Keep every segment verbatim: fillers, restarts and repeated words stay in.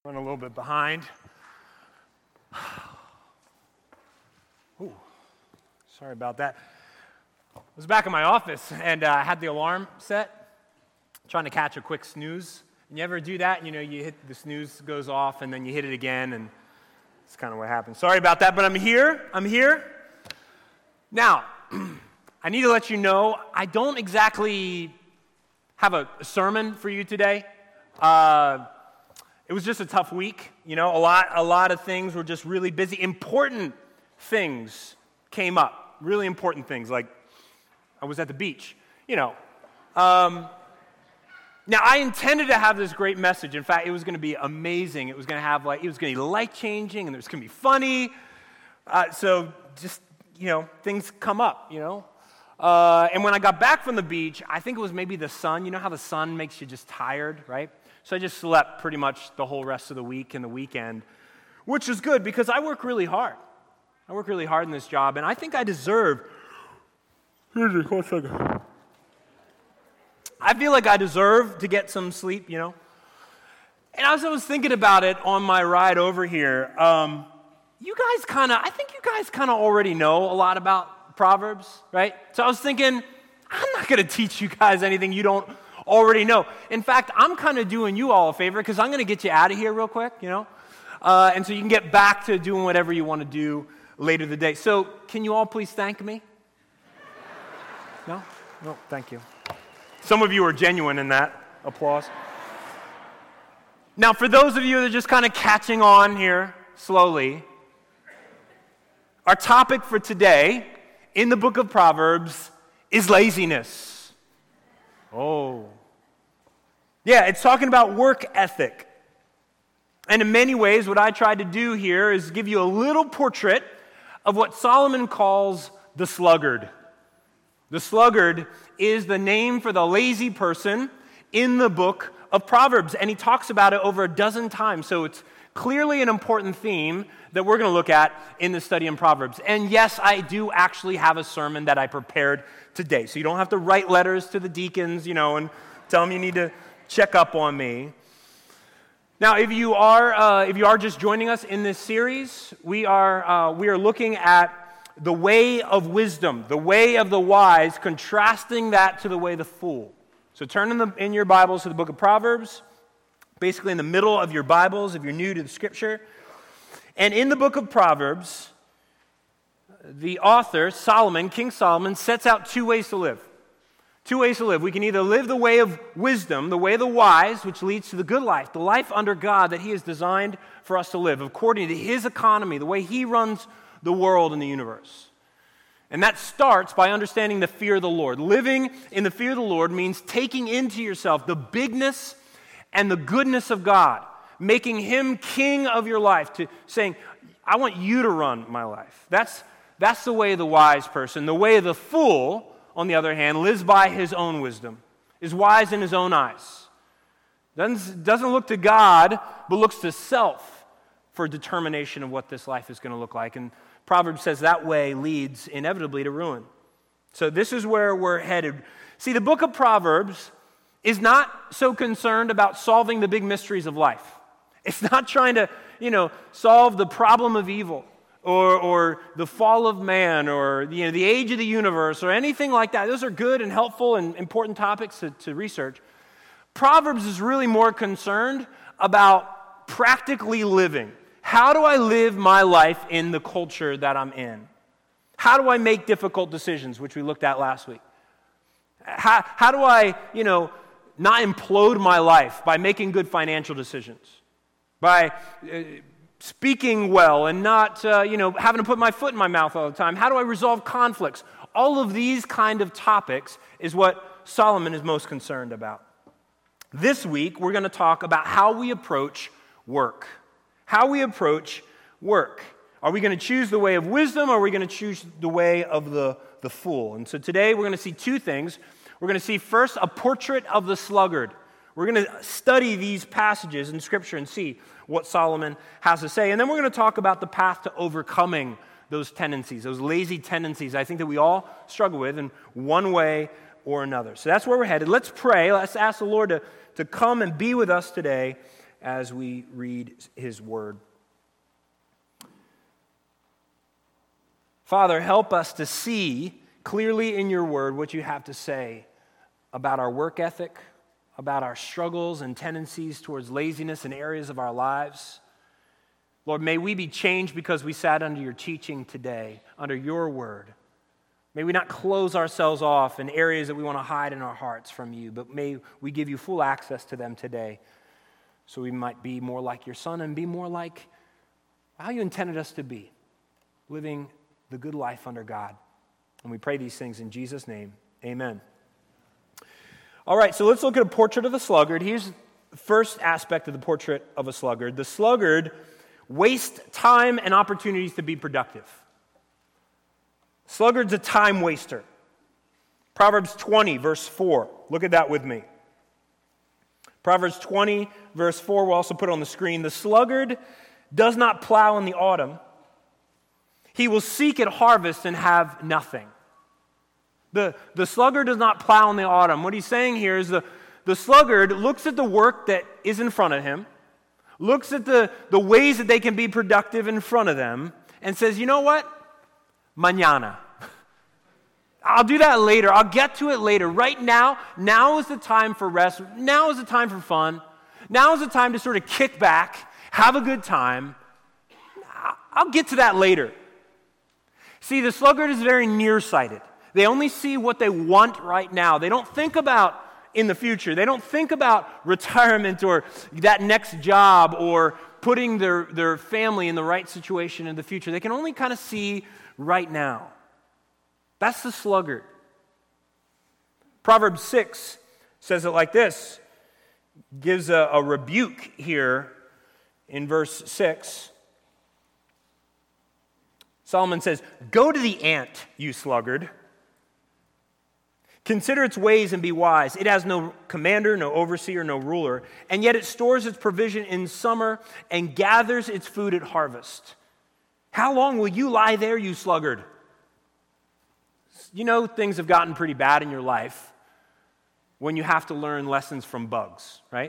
Run a little bit behind. Ooh, sorry about that. I was back in my office and I uh, had the alarm set, trying to catch a quick snooze. And you ever do that? You know, you hit the snooze goes off and then you hit it again, and it's kind of what happens. Sorry about that, but I'm here. I'm here. Now, I need to let you know I don't exactly have a sermon for you today. Uh, It was just a tough week, you know, a lot a lot of things were just really busy. Important things came up, really important things, like I was at the beach, you know. Um, now, I intended to have this great message. In fact, it was going to be amazing. It was going to have, like, it was going to be life-changing, and it was going to be funny. Uh, so just, you know, things come up, you know. Uh, and when I got back from the beach, I think it was maybe the sun. You know how the sun makes you just tired, right? So I just slept pretty much the whole rest of the week and the weekend, which is good because I work really hard. I work really hard in this job, and I think I deserve, one second. I feel like I deserve to get some sleep, you know. And as I was thinking about it on my ride over here, um, you guys kind of, I think you guys kind of already know a lot about Proverbs, right? So I was thinking, I'm not going to teach you guys anything you don't already know. In fact, I'm kind of doing you all a favor because I'm going to get you out of here real quick, you know, uh, and so you can get back to doing whatever you want to do later in the day. So can you all please thank me? No? No, thank you. Some of you are genuine in that applause. Now, for those of you that are just kind of catching on here slowly, our topic for today in the book of Proverbs is laziness. Oh. Yeah, it's talking about work ethic. And in many ways, what I tried to do here is give you a little portrait of what Solomon calls the sluggard. The sluggard is the name for the lazy person in the book of Proverbs, and he talks about it over a dozen times. So it's clearly an important theme that we're going to look at in the study in Proverbs. And yes, I do actually have a sermon that I prepared today. So you don't have to write letters to the deacons, you know, and tell them you need to check up on me. Now, if you are uh, if you are just joining us in this series, we are uh, we are looking at the way of wisdom, the way of the wise, contrasting that to the way of the fool. So turn in the in your Bibles to the book of Proverbs, basically in the middle of your Bibles if you're new to the Scripture. And in the book of Proverbs, the author, Solomon, King Solomon, sets out two ways to live. Two ways to live. We can either live the way of wisdom, the way of the wise, which leads to the good life, the life under God that He has designed for us to live, according to His economy, the way He runs the world and the universe. And that starts by understanding the fear of the Lord. Living in the fear of the Lord means taking into yourself the bigness and the goodness of God, making Him king of your life, to saying, I want you to run my life. That's That's the way of the wise person. The way of the fool, on the other hand, lives by his own wisdom, is wise in his own eyes. Doesn't, doesn't look to God, but looks to self for determination of what this life is going to look like. And Proverbs says that way leads inevitably to ruin. So this is where we're headed. See, the book of Proverbs is not so concerned about solving the big mysteries of life. It's not trying to, you know, solve the problem of evil. Or, or the fall of man, or you know, the age of the universe, or anything like that. Those are good and helpful and important topics to, to research. Proverbs is really more concerned about practically living. How do I live my life in the culture that I'm in? How do I make difficult decisions, which we looked at last week? How, how do I, you know, not implode my life by making good financial decisions? By Uh, speaking well and not, uh, you know, having to put my foot in my mouth all the time. How do I resolve conflicts? All of these kind of topics is what Solomon is most concerned about. This week, we're going to talk about how we approach work. How we approach work. Are we going to choose the way of wisdom, or are we going to choose the way of the, the fool? And so today, we're going to see two things. We're going to see first a portrait of the sluggard. We're going to study these passages in Scripture and see what Solomon has to say. And then we're going to talk about the path to overcoming those tendencies, those lazy tendencies I think that we all struggle with in one way or another. So that's where we're headed. Let's pray. Let's ask the Lord to, to come and be with us today as we read his word. Father, help us to see clearly in your word what you have to say about our work ethic, about our struggles and tendencies towards laziness in areas of our lives. Lord, may we be changed because we sat under your teaching today, under your word. May we not close ourselves off in areas that we want to hide in our hearts from you, but may we give you full access to them today so we might be more like your Son and be more like how you intended us to be, living the good life under God. And we pray these things in Jesus' name. Amen. All right, so let's look at a portrait of the sluggard. Here's the first aspect of the portrait of a sluggard. The sluggard wastes time and opportunities to be productive. Sluggard's a time waster. Proverbs twenty, verse four. Look at that with me. Proverbs twenty, verse four, we'll also put it on the screen. The sluggard does not plow in the autumn. He will seek at harvest and have nothing. The, the sluggard does not plow in the autumn. What he's saying here is the, the sluggard looks at the work that is in front of him, looks at the, the ways that they can be productive in front of them, and says, you know what? Mañana. I'll do that later. I'll get to it later. Right now, now is the time for rest. Now is the time for fun. Now is the time to sort of kick back, have a good time. I'll get to that later. See, the sluggard is very nearsighted. They only see what they want right now. They don't think about in the future. They don't think about retirement or that next job or putting their, their family in the right situation in the future. They can only kind of see right now. That's the sluggard. Proverbs six says it like this. Gives a, a rebuke here in verse six. Solomon says, "Go to the ant, you sluggard. Consider its ways and be wise. It has no commander, no overseer, no ruler, and yet it stores its provision in summer and gathers its food at harvest. How long will you lie there, you sluggard?" You know things have gotten pretty bad in your life when you have to learn lessons from bugs, right?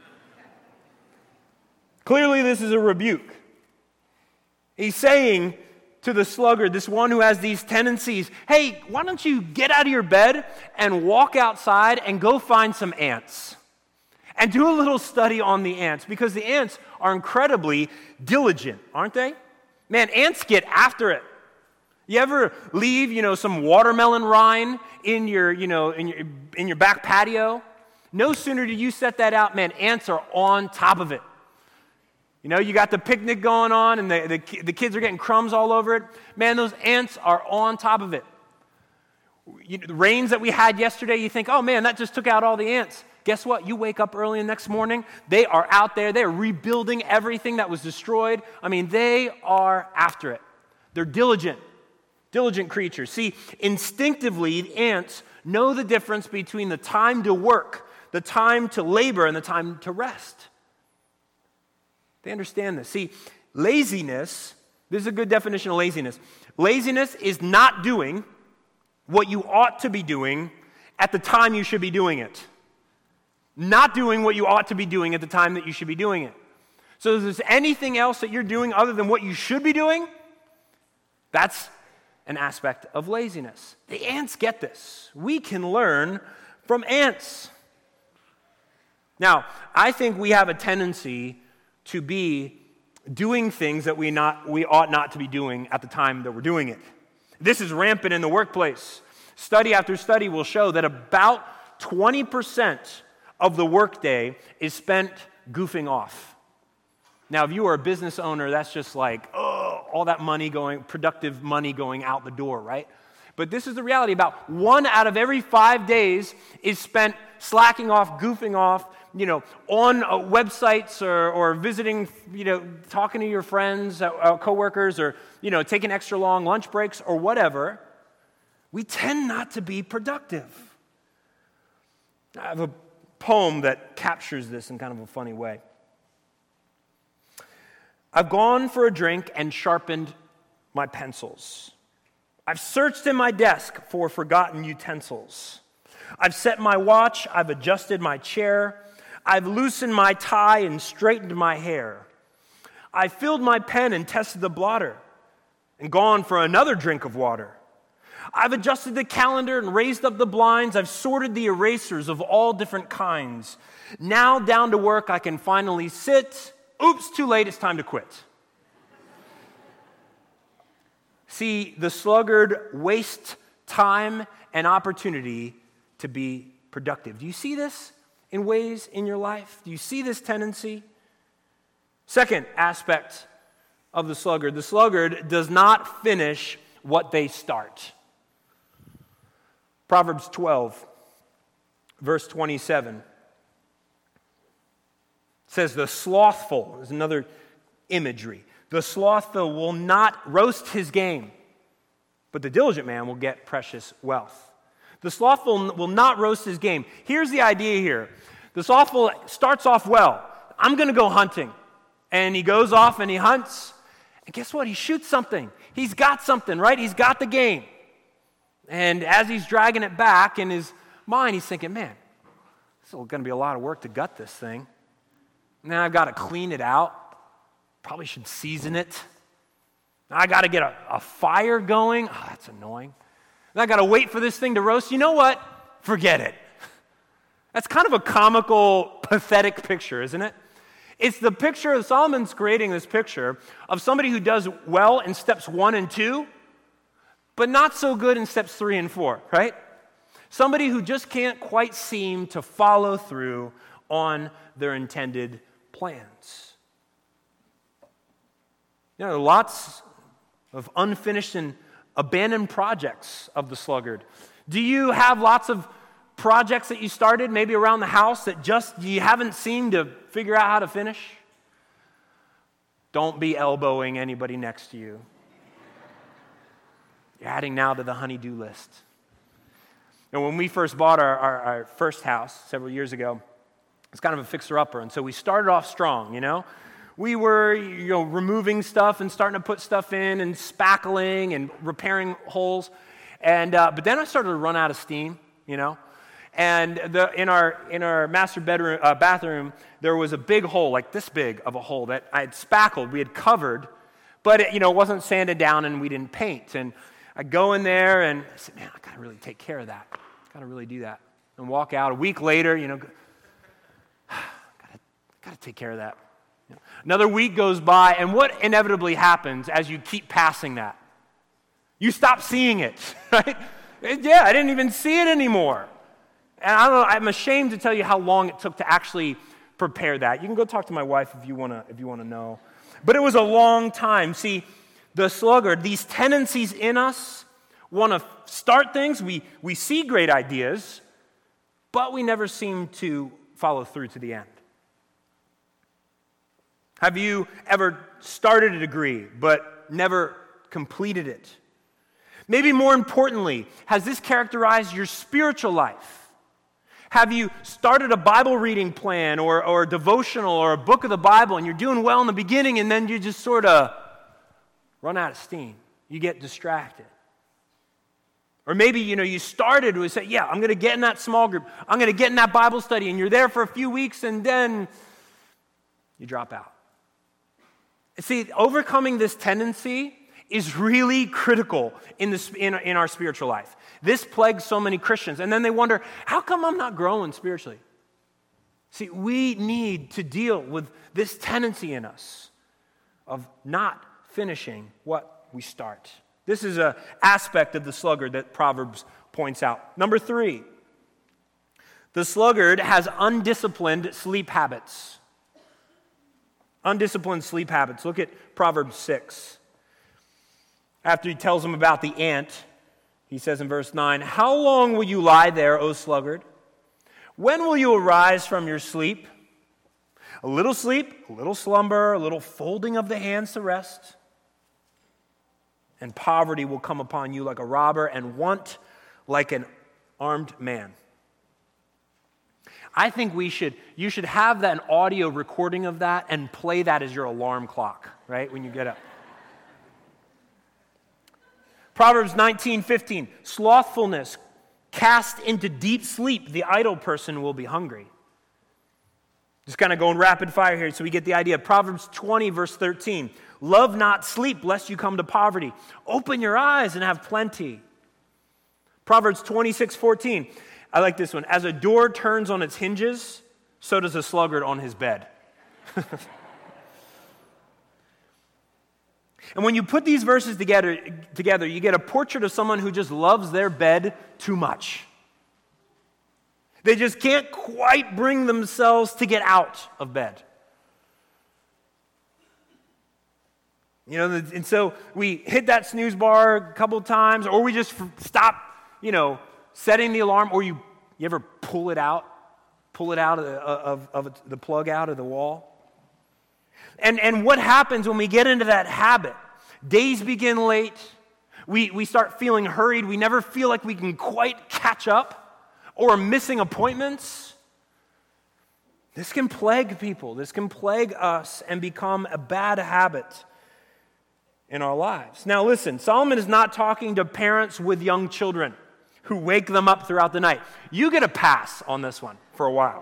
Clearly, this is a rebuke. He's saying to the sluggard, this one who has these tendencies, hey, why don't you get out of your bed and walk outside and go find some ants and do a little study on the ants, because the ants are incredibly diligent, aren't they? Man, ants get after it. You ever leave, you know, some watermelon rind in your, you know, in your in your back patio? No sooner do you set that out, man, ants are on top of it. You know, you got the picnic going on and the, the, the kids are getting crumbs all over it. Man, those ants are on top of it. You know, the rains that we had yesterday, you think, oh man, that just took out all the ants. Guess what? You wake up early the next morning, they are out there, they're rebuilding everything that was destroyed. I mean, they are after it. They're diligent, diligent creatures. See, instinctively, the ants know the difference between the time to work, the time to labor, and the time to rest. They understand this. See, laziness, this is a good definition of laziness. Laziness is not doing what you ought to be doing at the time you should be doing it. Not doing what you ought to be doing at the time that you should be doing it. So if there's anything else that you're doing other than what you should be doing, that's an aspect of laziness. The ants get this. We can learn from ants. Now, I think we have a tendency to be doing things that we not we ought not to be doing at the time that we're doing it. This is rampant in the workplace. Study after study will show that about twenty percent of the workday is spent goofing off. Now, if you are a business owner, that's just like, oh, all that money going, productive money going out the door, right? But this is the reality. About one out of every five days is spent slacking off, goofing off, you know, on uh, websites or, or visiting, you know, talking to your friends, uh, uh, coworkers, or, you know, taking extra long lunch breaks or whatever. We tend not to be productive. I have a poem that captures this in kind of a funny way. I've gone for a drink and sharpened my pencils. I've searched in my desk for forgotten utensils. I've set my watch, I've adjusted my chair. I've loosened my tie and straightened my hair. I filled my pen and tested the blotter and gone for another drink of water. I've adjusted the calendar and raised up the blinds. I've sorted the erasers of all different kinds. Now down to work I can finally sit. Oops, too late, it's time to quit. See, the sluggard wastes time and opportunity to be productive. Do you see this in ways in your life? Do you see this tendency? Second aspect of the sluggard. The sluggard does not finish what they start. Proverbs twelve, verse twenty-seven says, the slothful, is another imagery. The slothful will not roast his game, but the diligent man will get precious wealth. The slothful will not roast his game. Here's the idea here. The slothful starts off well. I'm going to go hunting. And he goes off and he hunts. And guess what? He shoots something. He's got something, right? He's got the game. And as he's dragging it back in his mind, he's thinking, man, this is going to be a lot of work to gut this thing. Now I've got to clean it out. Probably should season it. Now I got to get a, a fire going. Oh, that's annoying. And I got to wait for this thing to roast. You know what? Forget it. That's kind of a comical, pathetic picture, isn't it? It's the picture, Solomon's creating this picture of somebody who does well in steps one and two, but not so good in steps three and four, right? Somebody who just can't quite seem to follow through on their intended plans. You know, lots of unfinished and abandoned projects of the sluggard. Do you have lots of projects that you started, maybe around the house, that just you haven't seemed to figure out how to finish? Don't be elbowing anybody next to you. You're adding now to the honey-do list. And when we first bought our, our, our first house several years ago, it's kind of a fixer-upper, and so we started off strong, you know? We were, you know, removing stuff and starting to put stuff in and spackling and repairing holes, and uh, but then I started to run out of steam, you know? And the, in our in our master bedroom uh, bathroom, there was a big hole, like this big of a hole that I had spackled, we had covered, but it, you know, it wasn't sanded down and we didn't paint. And I go in there and I said, man, I gotta really take care of that. I gotta really do that. And walk out a week later, you know, gotta gotta take care of that. You know, another week goes by, and what inevitably happens as you keep passing that? You stop seeing it, right? Yeah, I didn't even see it anymore. And I don't know, I'm ashamed to tell you how long it took to actually prepare that. You can go talk to my wife if you want to if you want to know. But it was a long time. See, the sluggard, these tendencies in us want to start things. We, we see great ideas, but we never seem to follow through to the end. Have you ever started a degree but never completed it? Maybe more importantly, has this characterized your spiritual life? Have you started a Bible reading plan or, or a devotional or a book of the Bible, and you're doing well in the beginning, and then you just sort of run out of steam? You get distracted. Or maybe, you know, you started with say, yeah, I'm going to get in that small group. I'm going to get in that Bible study, and you're there for a few weeks, and then you drop out. See, overcoming this tendency is really critical in, this, in, in our spiritual life. This plagues so many Christians. And then they wonder, how come I'm not growing spiritually? See, we need to deal with this tendency in us of not finishing what we start. This is an aspect of the sluggard that Proverbs points out. Number three, the sluggard has undisciplined sleep habits. Undisciplined sleep habits. Look at Proverbs six. After he tells them about the ant, he says in verse nine, how long will you lie there, O sluggard? When will you arise from your sleep? A little sleep, a little slumber, a little folding of the hands to rest. And poverty will come upon you like a robber, and want like an armed man. I think we should, you should have that an audio recording of that and play that as your alarm clock, right, when you get up. Proverbs nineteen fifteen, slothfulness cast into deep sleep, the idle person will be hungry. Just kind of going rapid fire here so we get the idea. Proverbs twenty, verse thirteen. Love not sleep, lest you come to poverty. Open your eyes and have plenty. Proverbs twenty-six, fourteen. I like this one. As a door turns on its hinges, so does a sluggard on his bed. And when you put these verses together, together, you get a portrait of someone who just loves their bed too much. They just can't quite bring themselves to get out of bed. You know, and so we hit that snooze bar a couple times, or we just stop, you know, setting the alarm, or you, you ever pull it out, pull it out of, the, of, of the plug out of the wall. And, and what happens when we get into that habit? Days begin late. We, we start feeling hurried. We never feel like we can quite catch up, or missing appointments. This can plague people. This can plague us and become a bad habit in our lives. Now listen, Solomon is not talking to parents with young children who wake them up throughout the night. You get a pass on this one for a while.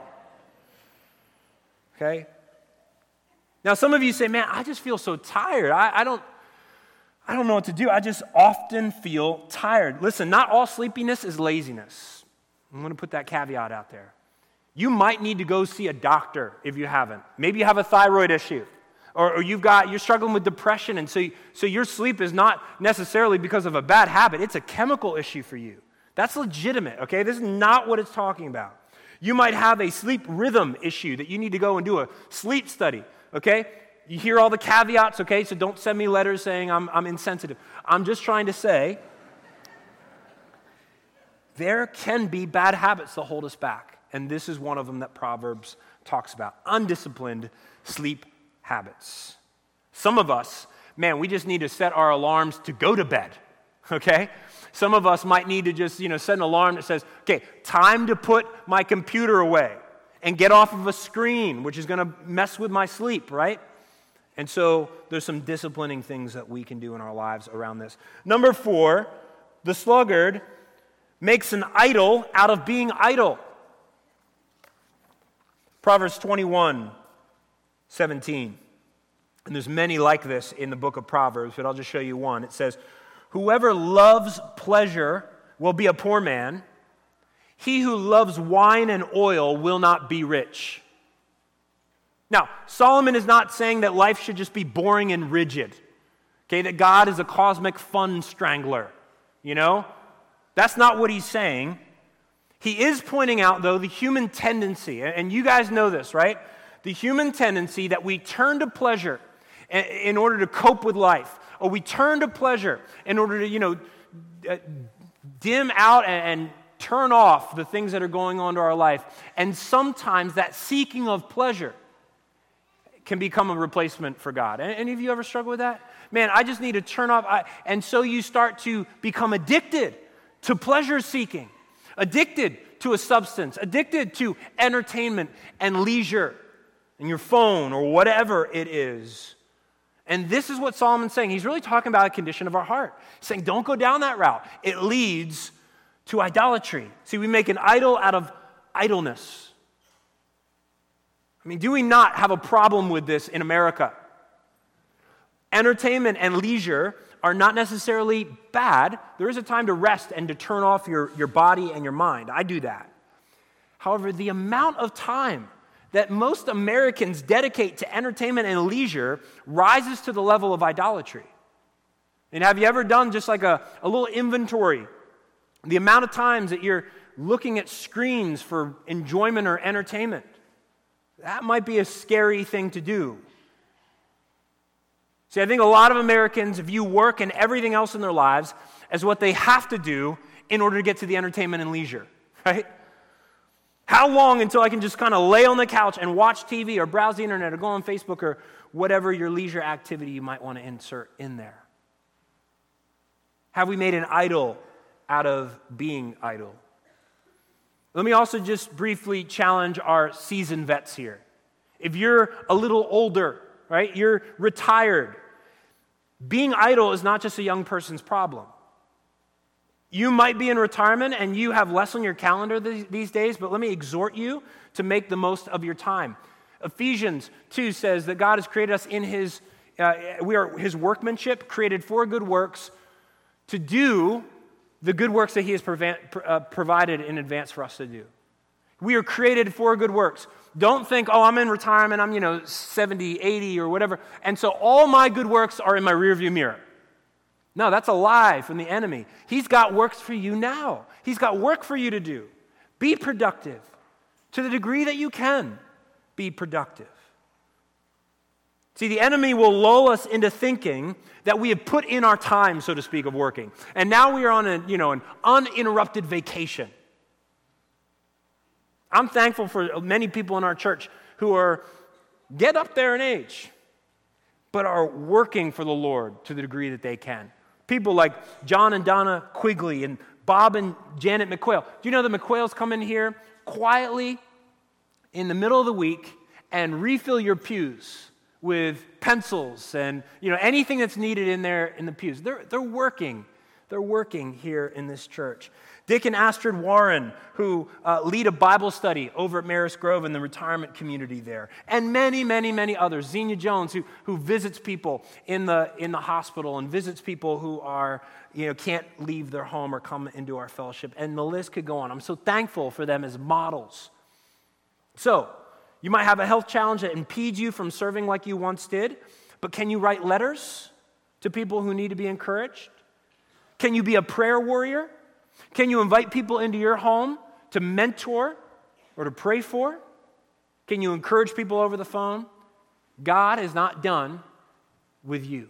Okay? Now some of you say, man, I just feel so tired. I, I don't I don't know what to do. I just often feel tired. Listen, not all sleepiness is laziness. I'm going to put that caveat out there. You might need to go see a doctor if you haven't. Maybe you have a thyroid issue, or, or you've got you're struggling with depression, and so you, so your sleep is not necessarily because of a bad habit. It's a chemical issue for you. That's legitimate. Okay, this is not what it's talking about. You might have a sleep rhythm issue that you need to go and do a sleep study. Okay, you hear all the caveats. Okay, so don't send me letters saying I'm I'm insensitive. I'm just trying to say, there can be bad habits that hold us back, and this is one of them that Proverbs talks about. Undisciplined sleep habits. Some of us, man, we just need to set our alarms to go to bed, okay? Some of us might need to just, you know, set an alarm that says, okay, time to put my computer away and get off of a screen, which is going to mess with my sleep, right? And so there's some disciplining things that we can do in our lives around this. Number four, the sluggard makes an idol out of being idle. Proverbs twenty-one, seventeen. And there's many like this in the book of Proverbs, but I'll just show you one. It says, whoever loves pleasure will be a poor man. He who loves wine and oil will not be rich. Now, Solomon is not saying that life should just be boring and rigid. Okay, that God is a cosmic fun strangler, you know? That's not what he's saying. He is pointing out, though, the human tendency, and you guys know this, right? The human tendency that we turn to pleasure in order to cope with life, or we turn to pleasure in order to, you know, dim out and turn off the things that are going on to our life. And sometimes that seeking of pleasure can become a replacement for God. Any of you ever struggle with that? Man, I just need to turn off. I, and so you start to become addicted to pleasure seeking, addicted to a substance, addicted to entertainment and leisure and your phone or whatever it is. And this is what Solomon's saying. He's really talking about a condition of our heart. He's saying, don't go down that route. It leads to idolatry. See, we make an idol out of idleness. I mean, do we not have a problem with this in America? Entertainment and leisure are not necessarily bad. There is a time to rest and to turn off your, your body and your mind. I do that. However, the amount of time that most Americans dedicate to entertainment and leisure rises to the level of idolatry. And have you ever done just like a, a little inventory? The amount of times that you're looking at screens for enjoyment or entertainment. That might be a scary thing to do. See, I think a lot of Americans view work and everything else in their lives as what they have to do in order to get to the entertainment and leisure, right? How long until I can just kind of lay on the couch and watch T V or browse the internet or go on Facebook or whatever your leisure activity you might want to insert in there? Have we made an idol out of being idle? Let me also just briefly challenge our seasoned vets here. If you're a little older, right, you're retired, being idle is not just a young person's problem. You might be in retirement and you have less on your calendar these days, but let me exhort you to make the most of your time. Ephesians two says that God has created us in his, uh, we are his workmanship, created for good works, to do the good works that he has prevent, uh, provided in advance for us to do. We are created for good works. Don't think, oh, I'm in retirement, I'm, you know, seventy, eighty or whatever, and so all my good works are in my rearview mirror. No, that's a lie from the enemy. He's got works for you now. He's got work for you to do. Be productive. To the degree that you can, be productive. See, the enemy will lull us into thinking that we have put in our time, so to speak, of working. And now we are on a, you know, an uninterrupted vacation. I'm thankful for many people in our church who are get up there in age, but are working for the Lord to the degree that they can. People like John and Donna Quigley and Bob and Janet McQuail. Do you know the McQuails come in here quietly in the middle of the week and refill your pews with pencils and, you know, anything that's needed in there in the pews? They're, they're working. They're working here in this church. Dick and Astrid Warren, who uh, lead a Bible study over at Marist Grove in the retirement community there. And many, many, many others. Xenia Jones, who, who visits people in the, in the hospital and visits people who are, you know, can't leave their home or come into our fellowship. And the list could go on. I'm so thankful for them as models. So, you might have a health challenge that impedes you from serving like you once did, but can you write letters to people who need to be encouraged? Can you be a prayer warrior? Can you invite people into your home to mentor or to pray for? Can you encourage people over the phone? God is not done with you.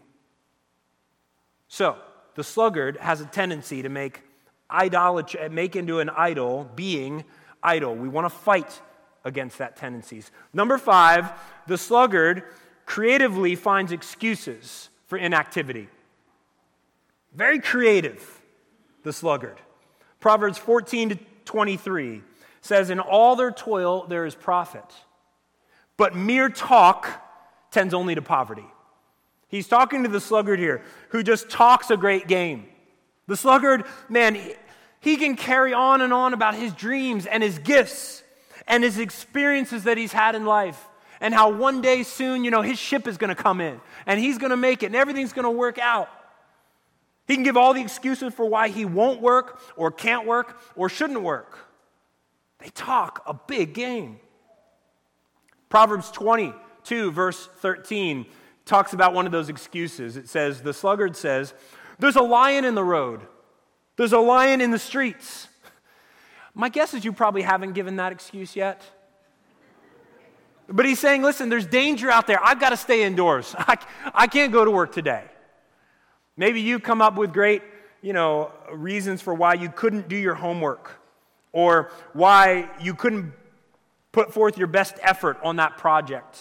So, the sluggard has a tendency to make idolatry, make into an idol being idle. We want to fight against that tendencies. Number five, the sluggard creatively finds excuses for inactivity. Very creative, the sluggard. Proverbs fourteen to twenty-three says, in all their toil there is profit, but mere talk tends only to poverty. He's talking to the sluggard here, who just talks a great game. The sluggard, man, he can carry on and on about his dreams and his gifts and his experiences that he's had in life, and how one day soon, you know, his ship is going to come in, and he's going to make it, and everything's going to work out. He can give all the excuses for why he won't work, or can't work, or shouldn't work. They talk a big game. Proverbs twenty-two, verse thirteen, talks about one of those excuses. It says, the sluggard says, there's a lion in the road. There's a lion in the streets. My guess is you probably haven't given that excuse yet. But he's saying, listen, there's danger out there. I've got to stay indoors. I, I can't go to work today. Maybe you come up with great, you know, reasons for why you couldn't do your homework, or why you couldn't put forth your best effort on that project,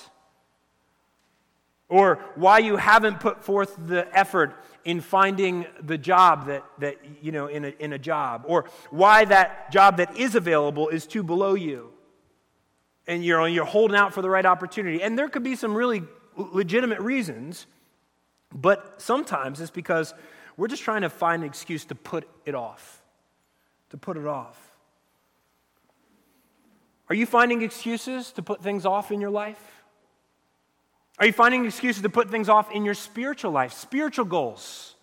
or why you haven't put forth the effort in finding the job that, that you know, in a, in a job, or why that job that is available is too below you, and you're, you're holding out for the right opportunity. And there could be some really legitimate reasons, but sometimes it's because we're just trying to find an excuse to put it off, to put it off. Are you finding excuses to put things off in your life? Are you finding excuses to put things off in your spiritual life, spiritual goals?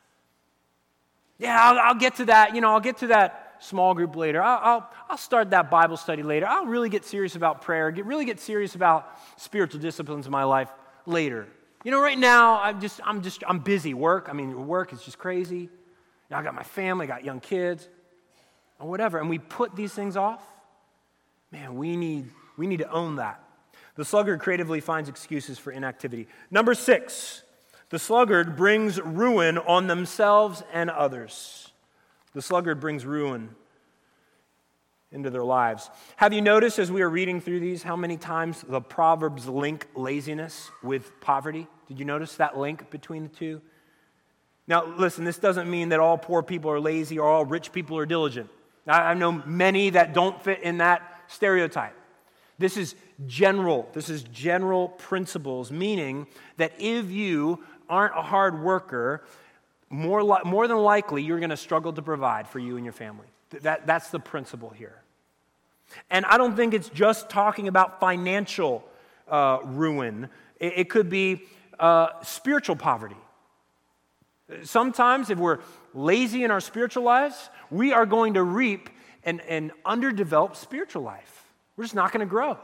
Yeah, I'll, I'll get to that, you know, I'll get to that small group later. I'll, I'll, I'll start that Bible study later. I'll really get serious about prayer, get really get serious about spiritual disciplines in my life later. You know, right now, I'm just, I'm just, I'm busy. Work, I mean, work is just crazy. You know, I got my family, I got young kids, or whatever, and we put these things off. Man, we need, we need to own that. The sluggard creatively finds excuses for inactivity. Number six, the sluggard brings ruin on themselves and others. The sluggard brings ruin into their lives. Have you noticed as we are reading through these how many times the Proverbs link laziness with poverty? Did you notice that link between the two? Now, listen, this doesn't mean that all poor people are lazy or all rich people are diligent. I know many that don't fit in that stereotype. This is general. This is general principles, meaning that if you aren't a hard worker, more, li- more than likely you're going to struggle to provide for you and your family. That, that's the principle here. And I don't think it's just talking about financial uh, ruin. It, it could be uh, spiritual poverty. Sometimes if we're lazy in our spiritual lives, we are going to reap an, an underdeveloped spiritual life. We're just not going to grow.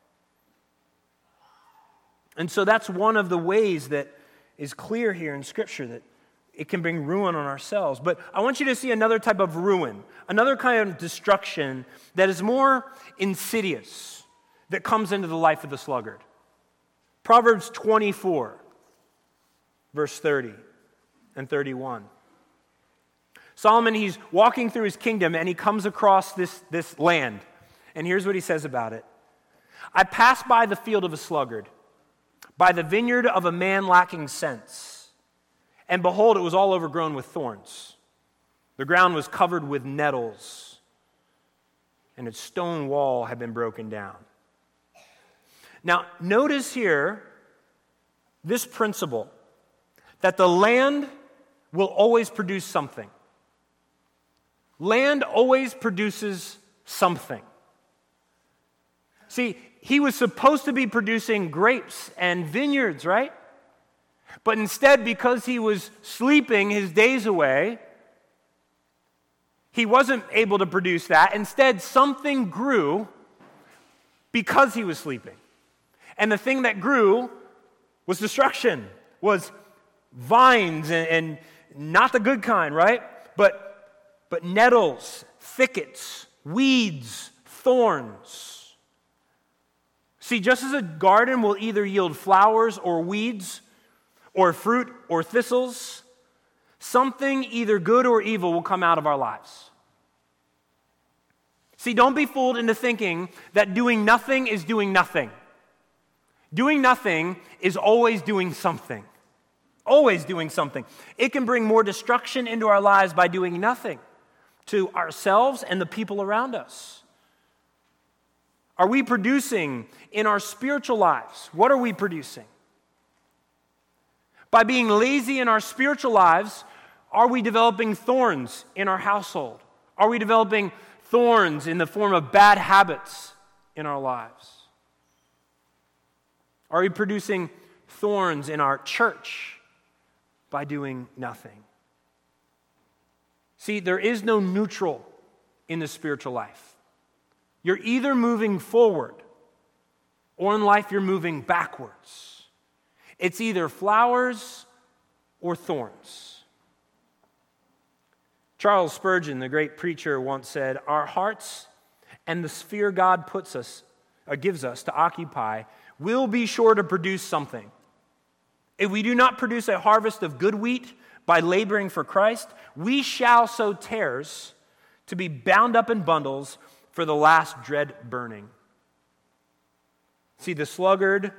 And so that's one of the ways that is clear here in Scripture, that it can bring ruin on ourselves. But I want you to see another type of ruin, another kind of destruction that is more insidious, that comes into the life of the sluggard. Proverbs twenty-four, verse thirty and thirty-one. Solomon, he's walking through his kingdom and he comes across this, this land. And here's what he says about it. I passed by the field of a sluggard, by the vineyard of a man lacking sense. And behold, it was all overgrown with thorns. The ground was covered with nettles, and its stone wall had been broken down. Now, notice here this principle, that the land will always produce something. Land always produces something. See, he was supposed to be producing grapes and vineyards, right? But instead, because he was sleeping his days away, he wasn't able to produce that. Instead, something grew because he was sleeping. And the thing that grew was destruction, was vines, and, and not the good kind, right? But, but nettles, thickets, weeds, thorns. See, just as a garden will either yield flowers or weeds, or fruit or thistles, something either good or evil will come out of our lives. See, don't be fooled into thinking that doing nothing is doing nothing. Doing nothing is always doing something. Always doing something. It can bring more destruction into our lives by doing nothing to ourselves and the people around us. Are we producing in our spiritual lives? What are we producing? By being lazy in our spiritual lives, are we developing thorns in our household? Are we developing thorns in the form of bad habits in our lives? Are we producing thorns in our church by doing nothing? See, there is no neutral in the spiritual life. You're either moving forward, or in life you're moving backwards. It's either flowers or thorns. Charles Spurgeon, the great preacher, once said, "Our hearts and the sphere God puts us, or gives us to occupy, will be sure to produce something. If we do not produce a harvest of good wheat by laboring for Christ, we shall sow tares to be bound up in bundles for the last dread burning." See, the sluggard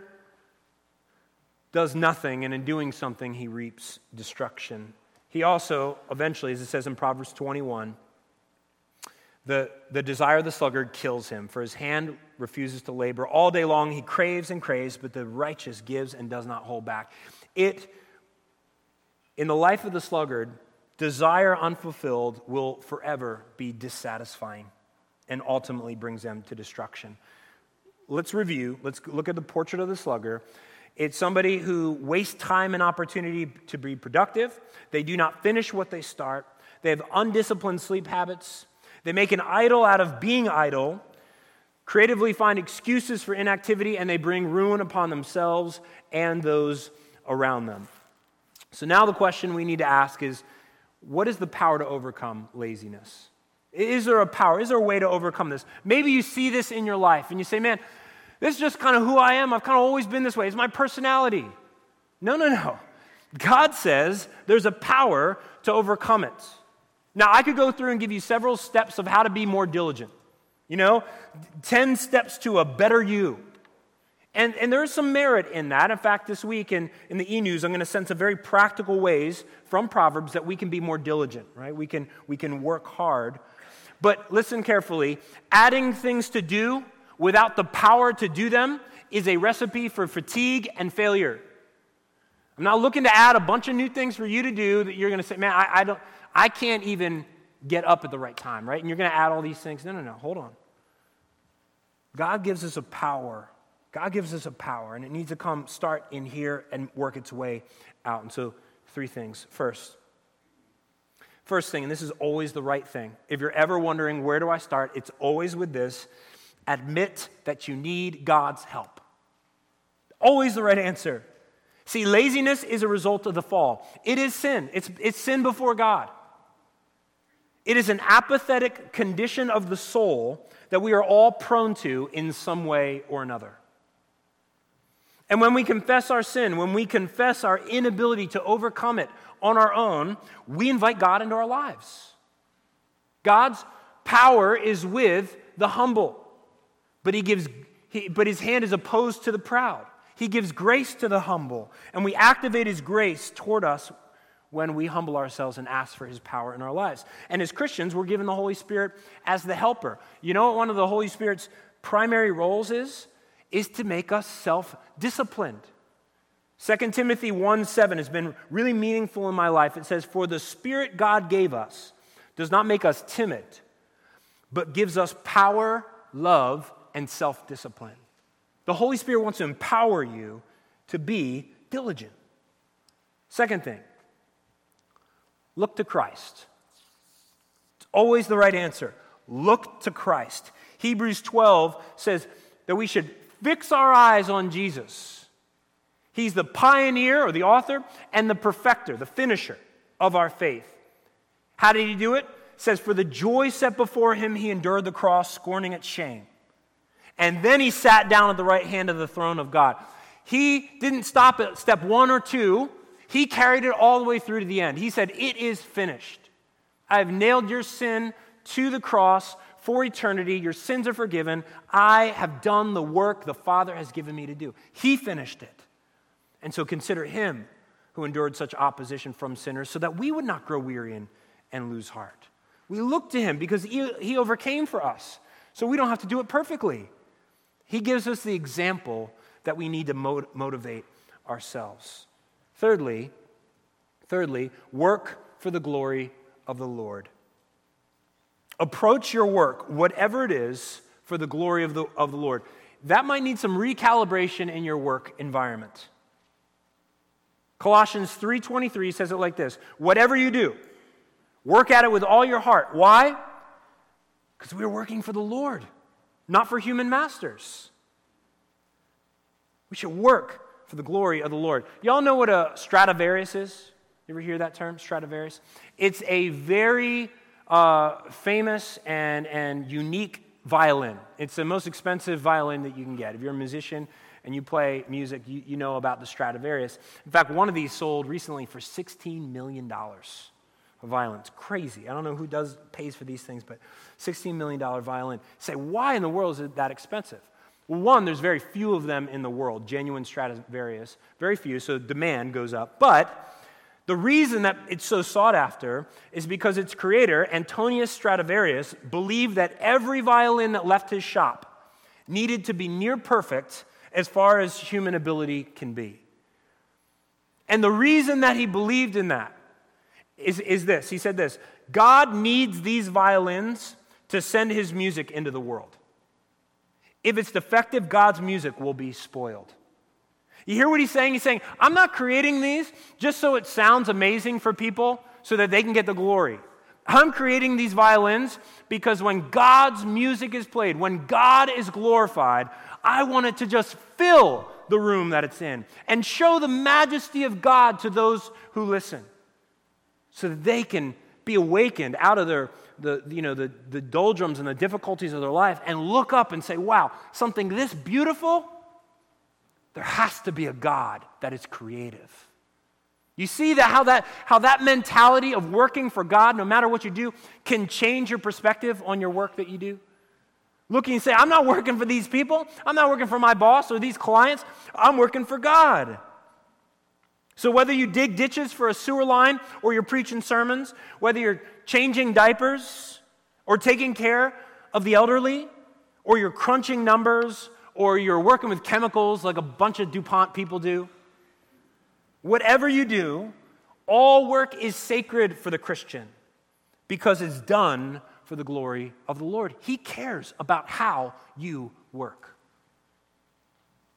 does nothing, and in doing something, he reaps destruction. He also, eventually, as it says in Proverbs twenty-one, the, the desire of the sluggard kills him, for his hand refuses to labor. All day long he craves and craves, but the righteous gives and does not hold back. It, in the life of the sluggard, desire unfulfilled will forever be dissatisfying and ultimately brings them to destruction. Let's review. Let's look at the portrait of the sluggard. It's somebody who wastes time and opportunity to be productive. They do not finish what they start. They have undisciplined sleep habits. They make an idol out of being idle, creatively find excuses for inactivity, and they bring ruin upon themselves and those around them. So now the question we need to ask is, what is the power to overcome laziness? Is there a power? Is there a way to overcome this? Maybe you see this in your life and you say, man, this is just kind of who I am. I've kind of always been this way. It's my personality. No, no, no. God says there's a power to overcome it. Now, I could go through and give you several steps of how to be more diligent. You know, ten steps to a better you. And, and there's some merit in that. In fact, this week in, in the e-news, I'm going to send some very practical ways from Proverbs that we can be more diligent, right? We can, we can work hard. But listen carefully. Adding things to do without the power to do them is a recipe for fatigue and failure. I'm not looking to add a bunch of new things for you to do that you're going to say, man, I, I don't, I can't even get up at the right time, right? And you're going to add all these things. No, no, no, hold on. God gives us a power God gives us a power, and it needs to come, start in here and work its way out. And so, three things. First, first thing, and this is always the right thing. If you're ever wondering, where do I start? It's always with this. Admit that you need God's help. Always the right answer. See, laziness is a result of the fall. It is sin. It's, it's sin before God. It is an apathetic condition of the soul that we are all prone to in some way or another. And when we confess our sin, when we confess our inability to overcome it on our own, we invite God into our lives. God's power is with the humble, but he gives, he, but his hand is opposed to the proud. He gives grace to the humble, and we activate his grace toward us when we humble ourselves and ask for his power in our lives. And as Christians, we're given the Holy Spirit as the helper. You know what one of the Holy Spirit's primary roles is? Is to make us self-disciplined. Second Timothy one seven has been really meaningful in my life. It says, "For the Spirit God gave us does not make us timid, but gives us power, love, and self-discipline." The Holy Spirit wants to empower you to be diligent. Second thing, look to Christ. It's always the right answer. Look to Christ. Hebrews twelve says that we should fix our eyes on Jesus. He's the pioneer or the author and the perfecter, the finisher of our faith. How did he do it? It says, "For the joy set before him, he endured the cross, scorning its shame. And then he sat down at the right hand of the throne of God." He didn't stop at step one or two. He carried it all the way through to the end. He said, "It is finished. I have nailed your sin to the cross for eternity. Your sins are forgiven. I have done the work the Father has given me to do." He finished it. And so consider him who endured such opposition from sinners so that we would not grow weary and, and lose heart. We look to him because he, he overcame for us, so we don't have to do it perfectly. He gives us the example that we need to mot- motivate ourselves. Thirdly, thirdly, work for the glory of the Lord. Approach your work, whatever it is, for the glory of the, of the Lord. That might need some recalibration in your work environment. Colossians three twenty-three says it like this: "Whatever you do, work at it with all your heart." Why? Because we are working for the Lord, not for human masters. We should work for the glory of the Lord. Y'all know what a Stradivarius is? You ever hear that term, Stradivarius? It's a very uh, famous and, and unique violin. It's the most expensive violin that you can get. If you're a musician and you play music, you, you know about the Stradivarius. In fact, one of these sold recently for sixteen million dollars. A violin. It's crazy. I don't know who does pays for these things, but sixteen million dollars violin. You say, why in the world is it that expensive? Well, one, there's very few of them in the world, genuine Stradivarius. Very few, so demand goes up. But the reason that it's so sought after is because its creator, Antonius Stradivarius, believed that every violin that left his shop needed to be near perfect as far as human ability can be. And the reason that he believed in that is, is this. He said this: God needs these violins to send his music into the world. If it's defective, God's music will be spoiled. You hear what he's saying? He's saying, I'm not creating these just so it sounds amazing for people so that they can get the glory. I'm creating these violins because when God's music is played, when God is glorified, I want it to just fill the room that it's in and show the majesty of God to those who listen so that they can be awakened out of their the you know the, the doldrums and the difficulties of their life and look up and say, wow, something this beautiful, there has to be a God that is creative. You see that how that how that mentality of working for God, no matter what you do, can change your perspective on your work that you do? Looking and say, I'm not working for these people. I'm not working for my boss or these clients. I'm working for God. So whether you dig ditches for a sewer line or you're preaching sermons, whether you're changing diapers or taking care of the elderly or you're crunching numbers or you're working with chemicals like a bunch of DuPont people do, whatever you do, all work is sacred for the Christian because it's done for the glory of the Lord. He cares about how you work.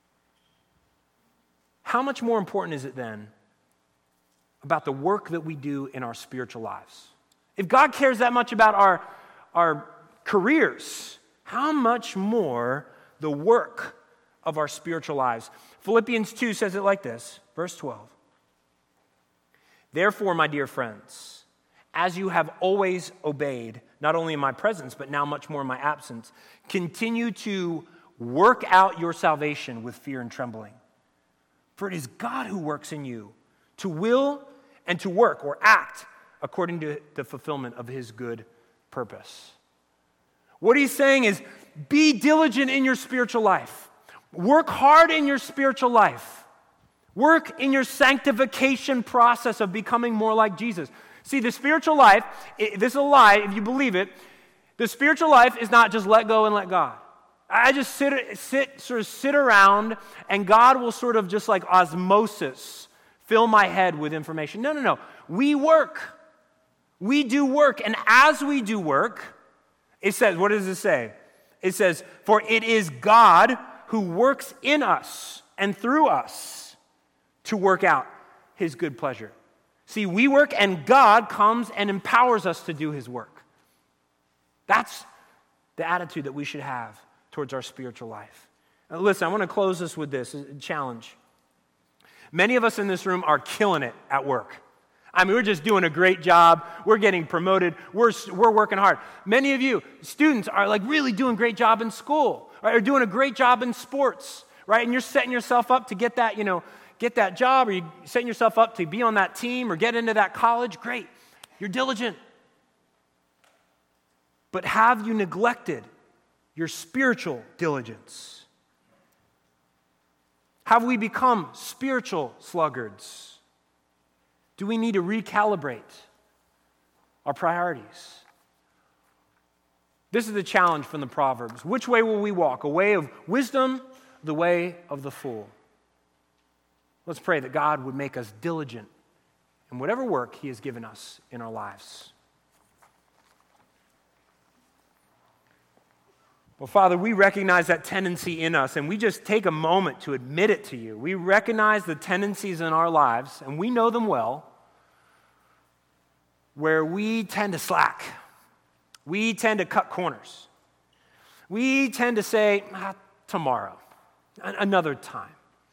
how much more important is it then about the work that we do in our spiritual lives? If God cares that much about our, our careers, how much more the work of our spiritual lives? Philippians two says it like this, verse twelve. Therefore, my dear friends, as you have always obeyed, not only in my presence, but now much more in my absence, continue to work out your salvation with fear and trembling. For it is God who works in you to will and to work or act according to the fulfillment of his good purpose. What he's saying is, be diligent in your spiritual life. Work hard in your spiritual life. Work in your sanctification process of becoming more like Jesus. See, the spiritual life, this is a lie if you believe it, the spiritual life is not just let go and let God. I just sit, sit, sort of sit around and God will sort of just like osmosis fill my head with information. No, no, no. We work. We do work. And as we do work, it says, what does it say? It says, for it is God who works in us and through us to work out his good pleasure. See, we work and God comes and empowers us to do his work. That's the attitude that we should have towards our spiritual life. Now, listen, I want to close this with this a challenge. Many of us in this room are killing it at work. I mean, we're just doing a great job. We're getting promoted. We're, we're working hard. Many of you, students, are like really doing a great job in school, right? Or doing a great job in sports, right? And you're setting yourself up to get that, you know, get that job, or you're setting yourself up to be on that team or get into that college. Great. You're diligent. But have you neglected your spiritual diligence? Have we become spiritual sluggards? Do we need to recalibrate our priorities? This is the challenge from the Proverbs. Which way will we walk? A way of wisdom, the way of the fool? Let's pray that God would make us diligent in whatever work he has given us in our lives. Well, Father, we recognize that tendency in us, and we just take a moment to admit it to you. We recognize the tendencies in our lives, and we know them well, where we tend to slack. We tend to cut corners. We tend to say, ah, tomorrow, another time.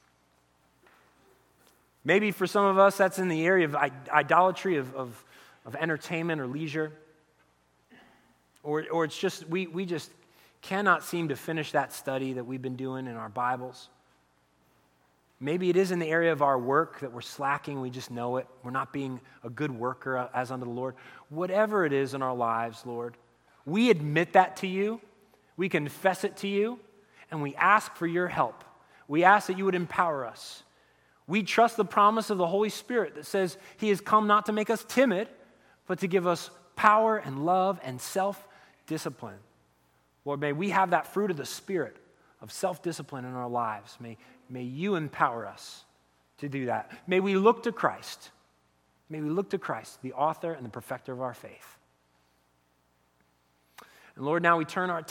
Maybe for some of us, that's in the area of idolatry, of, of, of entertainment or leisure. Or, or it's just, we, we just cannot seem to finish that study that we've been doing in our Bibles. Maybe it is in the area of our work that we're slacking, we just know it. We're not being a good worker as unto the Lord. Whatever it is in our lives, Lord, we admit that to you, we confess it to you, and we ask for your help. We ask that you would empower us. We trust the promise of the Holy Spirit that says he has come not to make us timid, but to give us power and love and self-discipline. Lord, may we have that fruit of the Spirit of self-discipline in our lives. May, may you empower us to do that. May we look to Christ. May we look to Christ, the author and the perfecter of our faith. And Lord, now we turn our